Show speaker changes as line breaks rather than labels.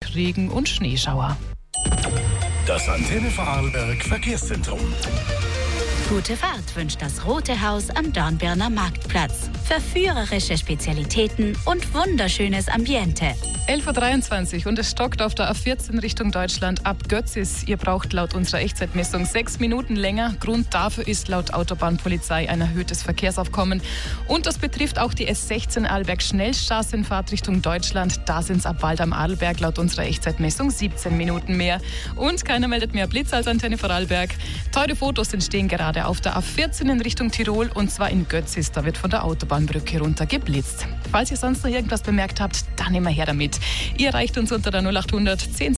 Regen und Schneeschauer.
Das Antenne Vorarlberg Verkehrszentrum.
Gute Fahrt wünscht das Rote Haus am Dornbirner Marktplatz. Verführerische Spezialitäten und wunderschönes Ambiente.
11.23 Uhr und es stockt auf der A14 Richtung Deutschland ab Götzis. Ihr braucht laut unserer Echtzeitmessung 6 Minuten länger. Grund dafür ist laut Autobahnpolizei ein erhöhtes Verkehrsaufkommen. Und das betrifft auch die S16 Arlberg-Schnellstraße in Fahrtrichtung Deutschland. Da sind es ab Wald am Arlberg laut unserer Echtzeitmessung 17 Minuten mehr. Und keiner meldet mehr Blitz als Antenne Vorarlberg. Teure Fotos entstehen gerade auf der A14 in Richtung Tirol und zwar in Götzis. Da wird von der Autobahnbrücke runter geblitzt. Falls ihr sonst noch irgendwas bemerkt habt, dann immer her damit. Ihr erreicht uns unter der 0800 10